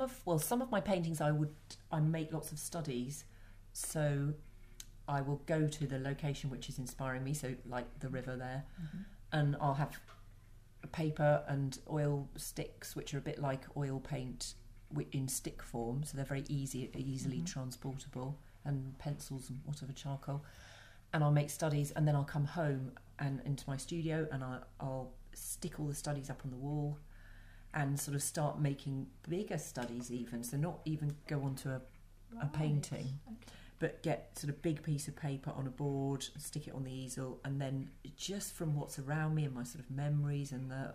some of my paintings I make lots of studies, so I will go to the location which is inspiring me, so like the river there, and I'll have paper and oil sticks which are a bit like oil paint in stick form, so they're very easily transportable, and pencils and whatever, charcoal, and I'll make studies, and then I'll come home and into my studio, and I'll stick all the studies up on the wall and sort of start making bigger studies, even so not even go onto a painting, but get sort of big piece of paper on a board, stick it on the easel, and then just from what's around me and my sort of memories and the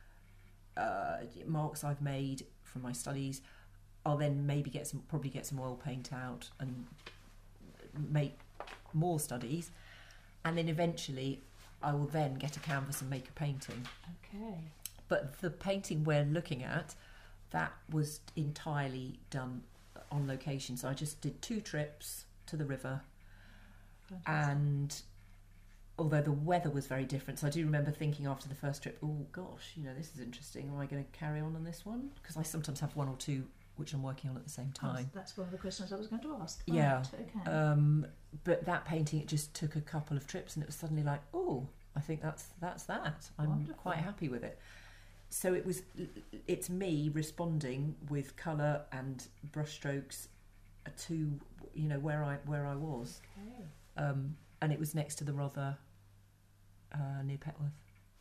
marks I've made from my studies, I'll then maybe get some oil paint out and make more studies, and then eventually I will then get a canvas and make a painting. Okay. But the painting we're looking at, that was entirely done on location. So I just did 2 trips to the river. Fantastic. And although the weather was very different, so I do remember thinking after the first trip, oh gosh, this is interesting. Am I going to carry on this one? Because I sometimes have 1 or 2 which I'm working on at the same time. That's one of the questions I was going to ask. Yeah. Right, okay. But that painting, it just took a couple of trips, and it was suddenly like, oh, I think that's that. I'm Wonderful. Quite happy with it. So it's me responding with colour and brushstrokes to where I was, Okay. and it was next to the Rother near Petworth.